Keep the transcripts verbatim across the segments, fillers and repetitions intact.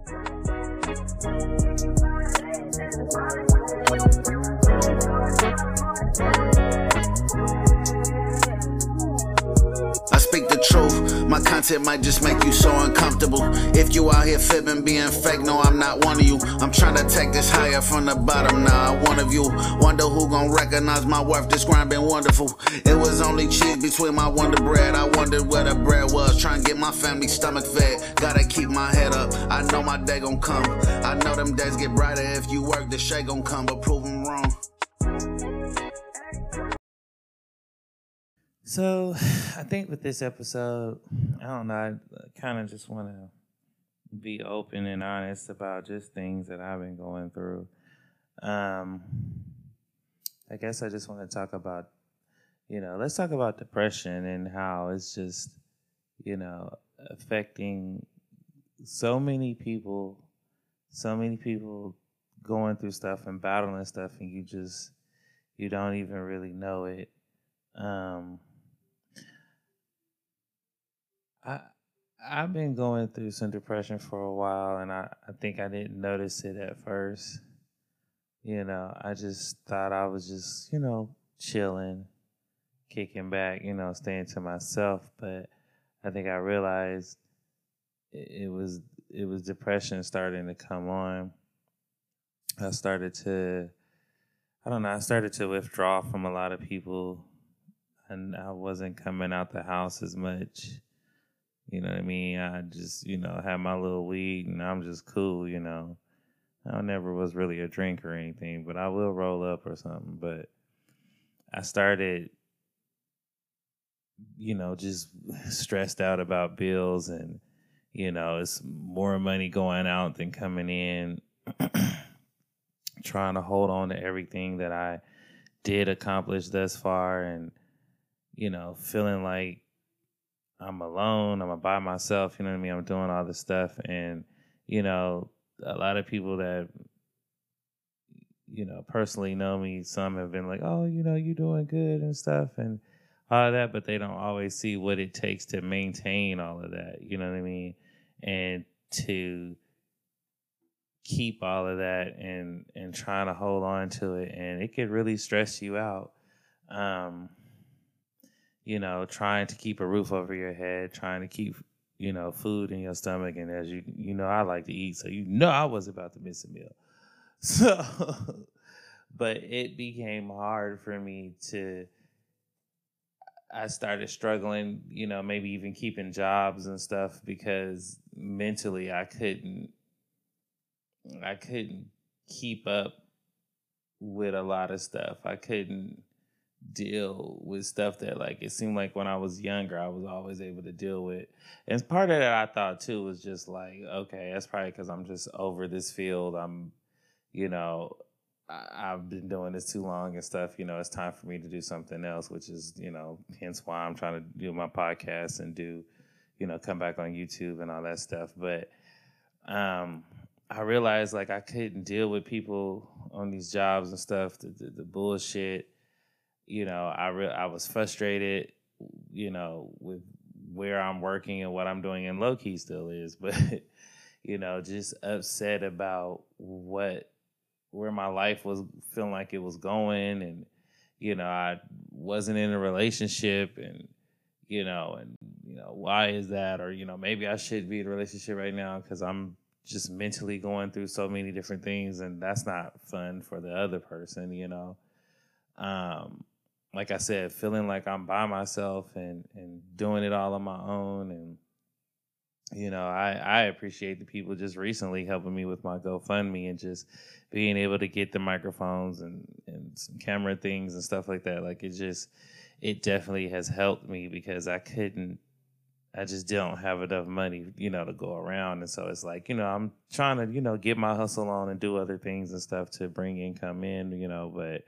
I speak the truth, my content might just make you so uncomfortable. If you out here fibbing, being fake, no, I'm not one of you. I'm trying to take this higher from the bottom, now I one of you. Wonder who gon' recognize my worth, this grind been wonderful. It was only cheese between my Wonder Bread, I wondered where the bread was. Trying to get my family stomach fed, gotta keep my head up. I know my day gon' come, I know them days get brighter. If you work, the shade gon' come, but prove them wrong. So, I think with this episode, I don't know, I kind of just want to be open and honest about just things that I've been going through. Um, I guess I just want to talk about, you know, let's talk about depression and how it's just, you know, affecting so many people, so many people going through stuff and battling stuff, and you just, you don't even really know it. Um, I I've been going through some depression for a while, and I, I think I didn't notice it at first. You know, I just thought I was just, you know, chilling, kicking back, you know, staying to myself. But I think I realized it, it was it was depression starting to come on. I started to, I don't know, I started to withdraw from a lot of people, and I wasn't coming out the house as much. You know what I mean? I just, you know, had my little weed and I'm just cool, you know. I never was really a drinker or anything, but I will roll up or something. But I started, you know, just stressed out about bills, and, you know, it's more money going out than coming in. Trying to hold on to everything that I did accomplish thus far, and, you know, feeling like I'm alone, I'm by myself, you know what I mean? I'm doing all this stuff, and, you know, a lot of people that, you know, personally know me, some have been like, oh, you know, you're doing good and stuff and all of that, but they don't always see what it takes to maintain all of that, you know what I mean? And to keep all of that and, and trying to hold on to it, and it could really stress you out. Um, you know, trying to keep a roof over your head, trying to keep, you know, food in your stomach. And as you, you know, I like to eat, so you know I was about to miss a meal. So, but it became hard for me to, I started struggling, you know, maybe even keeping jobs and stuff, because mentally I couldn't, I couldn't keep up with a lot of stuff. I couldn't deal with stuff that, like, it seemed like when I was younger, I was always able to deal with. And part of that I thought too was just like, okay, that's probably because I'm just over this field. I'm, you know, I, I've been doing this too long and stuff. You know, it's time for me to do something else, which is, you know, hence why I'm trying to do my podcast and do, you know, come back on YouTube and all that stuff. But um, I realized, like, I couldn't deal with people on these jobs and stuff, the, the, the bullshit. You know, I re- I was frustrated, you know, with where I'm working and what I'm doing, and low key still is, but, you know, just upset about what, where my life was feeling like it was going. And, you know, I wasn't in a relationship, and, you know, and, you know, why is that? Or, you know, maybe I should be in a relationship right now because I'm just mentally going through so many different things, and that's not fun for the other person, you know. Um, like I said, feeling like I'm by myself and, and doing it all on my own. And, you know, I, I appreciate the people just recently helping me with my GoFundMe and just being able to get the microphones and, and some camera things and stuff like that. Like, it just, it definitely has helped me, because I couldn't, I just don't have enough money, you know, to go around. And so it's like, you know, I'm trying to, you know, get my hustle on and do other things and stuff to bring income in, you know, but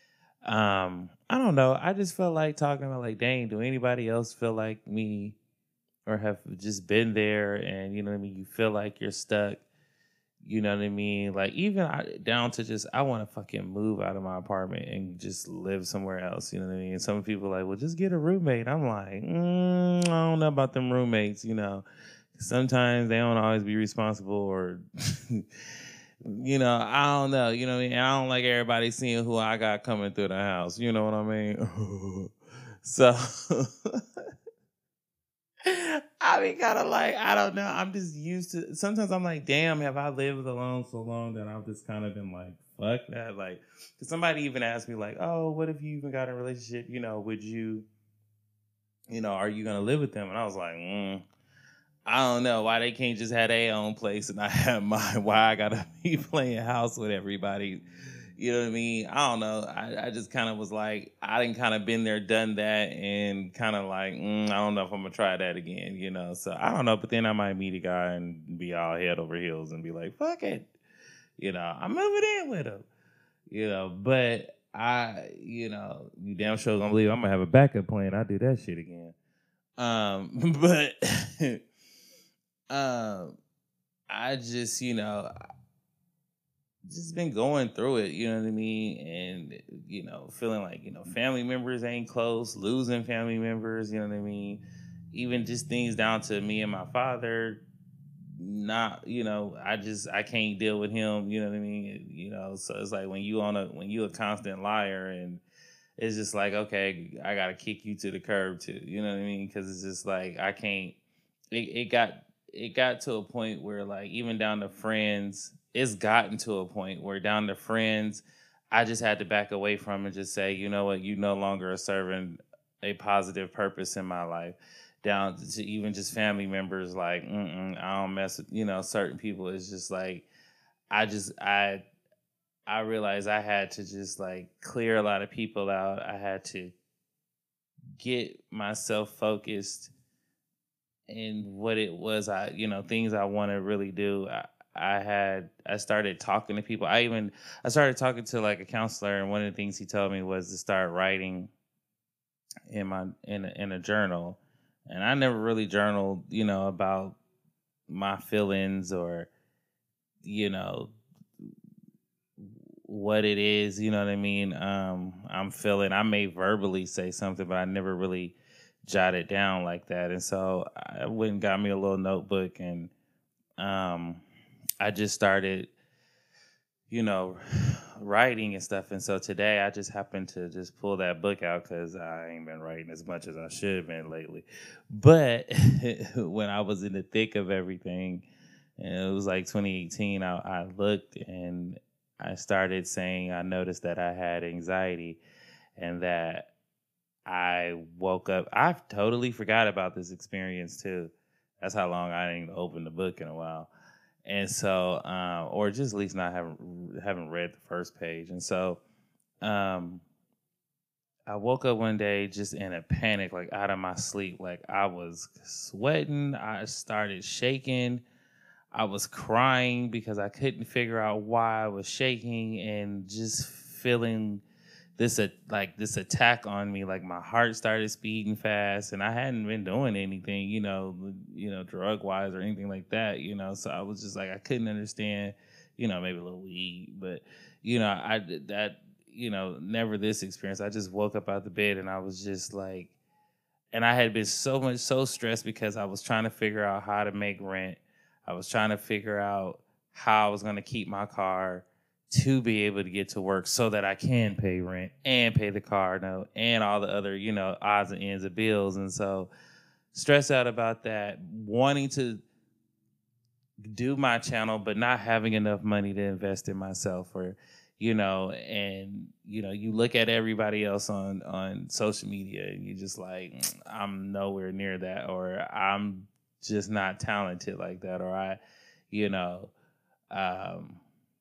Um, I don't know. I just felt like talking about, like, dang, do anybody else feel like me or have just been there? And, you know what I mean? You feel like you're stuck. You know what I mean? Like, even I, down to just, I want to fucking move out of my apartment and just live somewhere else. You know what I mean? Some people are like, well, just get a roommate. I'm like, mm, I don't know about them roommates, you know, sometimes they don't always be responsible, or you know, I don't know. You know what I mean? I don't like everybody seeing who I got coming through the house. You know what I mean? So I mean, kind of like, I don't know. I'm just used to. Sometimes I'm like, damn, have I lived alone so long that I've just kind of been like, fuck that. Like, cause somebody even asked me like, oh, what if you even got in a relationship? You know, would you, you know, are you gonna live with them? And I was like, mm, I don't know why they can't just have their own place and I have mine. Why I gotta be playing house with everybody? You know what I mean? I don't know. I, I just kind of was like, I didn't kind of been there, done that, and kind of like, mm, I don't know if I'm gonna try that again. You know? So I don't know. But then I might meet a guy and be all head over heels and be like, fuck it. You know, I'm moving in with him. You know, but I, you know, you damn sure gonna believe I'm gonna have a backup plan. I do that shit again. Um, but. Um, I just, you know, just been going through it, you know what I mean? And, you know, feeling like, you know, family members ain't close, losing family members, you know what I mean? Even just things down to me and my father, not, you know, I just, I can't deal with him, you know what I mean? You know, so it's like when you on a, when you a constant liar, and it's just like, okay, I got to kick you to the curb too, you know what I mean? Because it's just like, I can't, it, it got, it got to a point where, like, even down to friends, it's gotten to a point where down to friends, I just had to back away from and just say, you know what, you no longer are serving a positive purpose in my life. Down to even just family members, like, mm-mm, I don't mess with, you know, certain people. It's just like, I just, I, I realized I had to just like clear a lot of people out. I had to get myself focused in what it was, I, you know, things I want to really do. I, I had, I started talking to people. I even, I started talking to like a counselor, and one of the things he told me was to start writing in my, in a, in a journal. And I never really journaled, you know, about my feelings or, you know, what it is, you know what I mean? Um, I'm feeling, I may verbally say something, but I never really jot it down like that. And so I went and got me a little notebook, and um, I just started, you know, writing and stuff. And so today I just happened to just pull that book out because I ain't been writing as much as I should have been lately. But when I was in the thick of everything, and it was like twenty eighteen, I, I looked and I started saying I noticed that I had anxiety, and that I woke up. I totally forgot about this experience too. That's how long I didn't open the book in a while. And so, um, or just at least not haven't haven't read the first page. And so, um, I woke up one day just in a panic, like out of my sleep. Like I was sweating. I started shaking. I was crying because I couldn't figure out why I was shaking, and just feeling this uh, like this attack on me. Like my heart started speeding fast, and I hadn't been doing anything, you know, you know, drug wise or anything like that, you know. So I was just like, I couldn't understand, you know, maybe a little weed, but you know, I that you know, never this experience. I just woke up out the bed and I was just like, and I had been so much so stressed because I was trying to figure out how to make rent. I was trying to figure out how I was going to keep my car to be able to get to work so that I can pay rent and pay the car note and all the other, you know, odds and ends of bills. And so stressed out about that, wanting to do my channel, but not having enough money to invest in myself, or, you know, and, you know, you look at everybody else on, on social media and you just like, I'm nowhere near that, or I'm just not talented like that, or I, you know, um,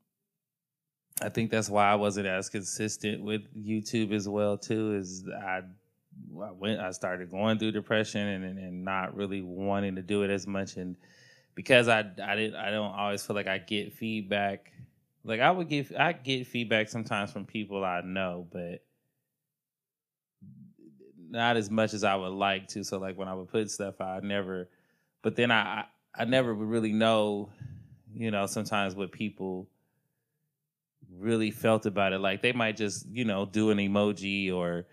I think that's why I wasn't as consistent with YouTube as well too. Is I, I went, I started going through depression and, and and not really wanting to do it as much, and because I I didn't I don't always feel like I get feedback. Like I would get I get feedback sometimes from people I know, but not as much as I would like to. So like when I would put stuff out, I never. But then I I, I never would really know, you know, sometimes what people really felt about it. Like they might just, you know, do an emoji or,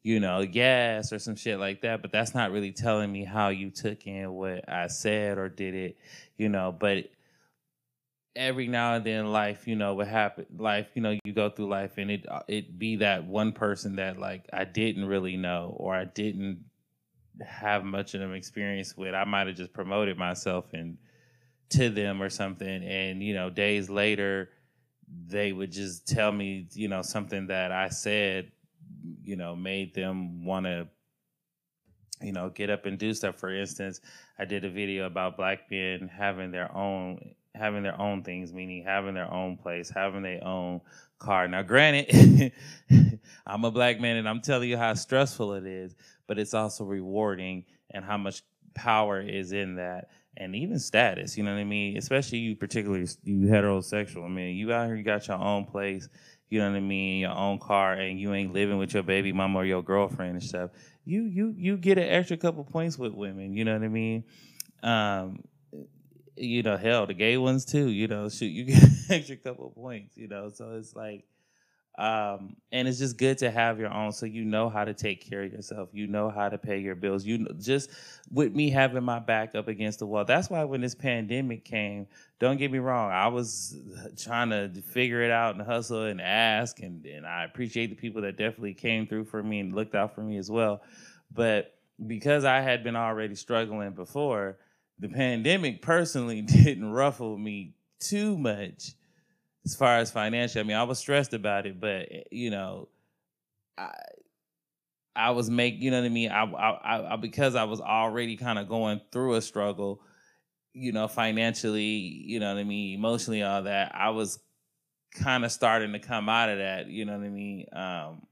you know, yes, or some shit like that. But that's not really telling me how you took in what I said or did it, you know. But every now and then, life, you know, what happen, life, you know, you go through life, and it it be that one person that like I didn't really know, or I didn't have much of an experience with. I might have just promoted myself and to them or something, and you know, days later, they would just tell me, you know, something that I said, you know, made them want to, you know, get up and do stuff. For instance, I did a video about black men having their own, having their own things, meaning having their own place, having their own car. Now, granted, I'm a black man and I'm telling you how stressful it is, but it's also rewarding, and how much power is in that. And even status, you know what I mean? Especially you, particularly you heterosexual. I mean, you out here, you got your own place, you know what I mean, your own car, and you ain't living with your baby mama or your girlfriend and stuff. You you you get an extra couple points with women, you know what I mean? Um, you know, hell, the gay ones too, you know, shoot, you get an extra couple points, you know. So it's like, um, and it's just good to have your own, so you know how to take care of yourself. You know how to pay your bills. You know, just with me having my back up against the wall. That's why when this pandemic came, don't get me wrong, I was trying to figure it out and hustle and ask, and, and I appreciate the people that definitely came through for me and looked out for me as well. But because I had been already struggling before, the pandemic personally didn't ruffle me too much. As far as financial, I mean, I was stressed about it, but you know, I I was make, you know what I mean. I I, I because I was already kind of going through a struggle, you know, financially, you know what I mean, emotionally, all that. I was kind of starting to come out of that, you know what I mean, um,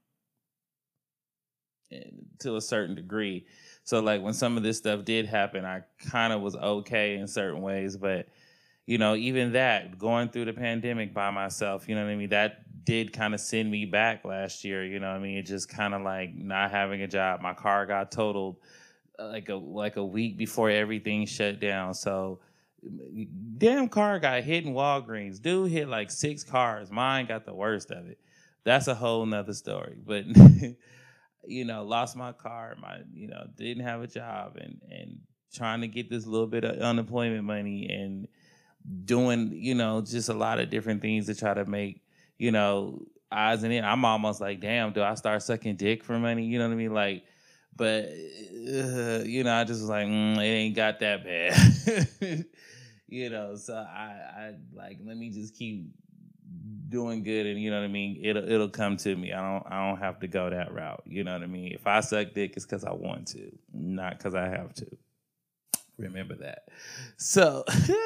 to a certain degree. So like when some of this stuff did happen, I kind of was okay in certain ways, but. You know, even that, going through the pandemic by myself, you know what I mean, that did kind of send me back last year, you know what I mean? It just kind of like not having a job. My car got totaled like a like a week before everything shut down. So damn car got hit in Walgreens. Dude hit like six cars. Mine got the worst of it. That's a whole nother story. But, you know, lost my car, my, you know, didn't have a job, and, and trying to get this little bit of unemployment money, and doing, you know, just a lot of different things to try to make, you know, odds and ends. I'm almost like, damn, do I start sucking dick for money? You know what I mean? Like, but, uh, you know, I just was like, mm, it ain't got that bad. You know, so I, I like, let me just keep doing good, and you know what I mean, it'll it'll come to me. I don't I don't have to go that route. You know what I mean? If I suck dick, it's because I want to, not because I have to. Remember that. So,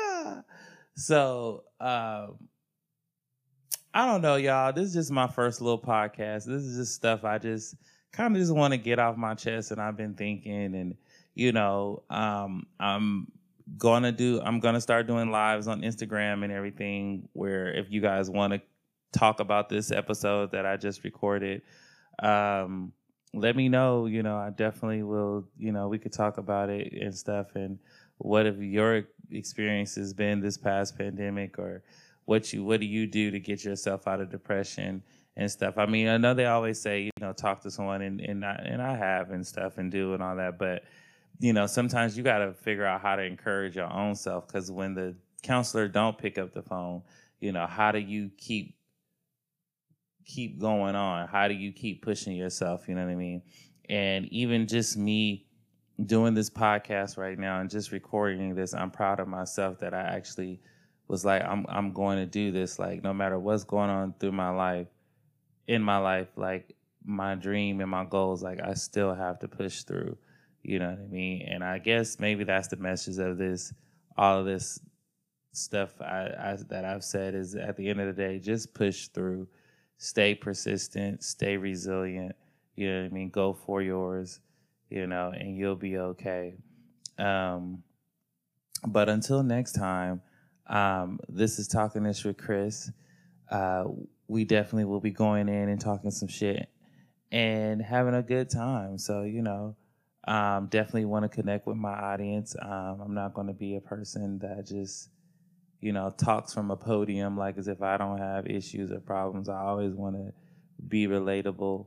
so um, I don't know, y'all. This is just my first little podcast. This is just stuff I just kind of just want to get off my chest, and I've been thinking, and you know, um, I'm gonna do. I'm gonna start doing lives on Instagram and everything. Where if you guys want to talk about this episode that I just recorded, um, let me know. You know, I definitely will. You know, we could talk about it and stuff. And what have your experiences been this past pandemic, or what you what do you do to get yourself out of depression and stuff? I mean, I know they always say, you know, talk to someone, and and I, and I have and stuff and do and all that, but you know, sometimes you got to figure out how to encourage your own self, because when the counselor don't pick up the phone, you know, how do you keep keep going on? How do you keep pushing yourself? You know what I mean? And even just me doing this podcast right now and just recording this, I'm proud of myself that I actually was like, I'm I'm going to do this. Like, no matter what's going on through my life, in my life, like my dream and my goals, like I still have to push through. You know what I mean? And I guess maybe that's the message of this, all of this stuff I, I that I've said is, at the end of the day, just push through, stay persistent, stay resilient. You know what I mean? Go for yours, you know, and you'll be okay. Um, but until next time, um, this is Talking This with Chris. Uh, we definitely will be going in and talking some shit and having a good time. So, you know, Um, definitely want to connect with my audience. Um, I'm not going to be a person that just, you know, talks from a podium like as if I don't have issues or problems. I always want to be relatable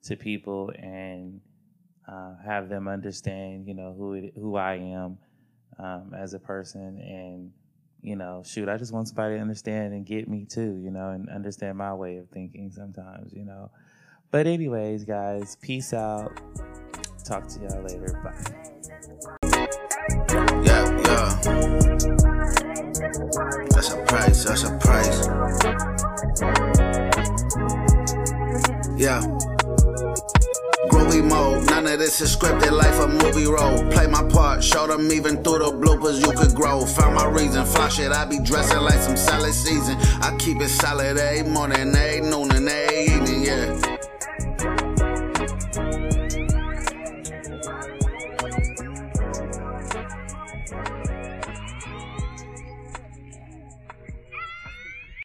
to people and uh, have them understand, you know, who it, who I am um, as a person. And, you know, shoot, I just want somebody to understand and get me too, you know, and understand my way of thinking sometimes, you know. But anyways, guys, peace out. Talk to y'all later. Bye. Yeah, yeah. That's a price, that's a price. Yeah. Groovy mode, none of this is scripted, life a movie role. Play my part, show them even through the bloopers you could grow. Found my reason, fly shit, I be dressing like some solid season. I keep it solid every morning, every noon, and every